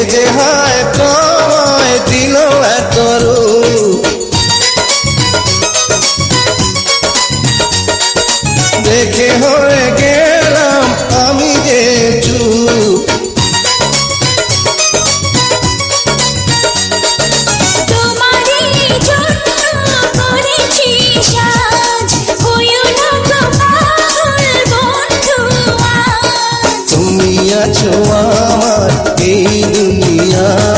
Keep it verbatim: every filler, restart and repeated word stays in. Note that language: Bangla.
যে হায় তোমায় দিল এত রূপ, দেখে হয়ে গেলাম আমি যে চুপ। তুমি আছো আমার এই দুনিয়া।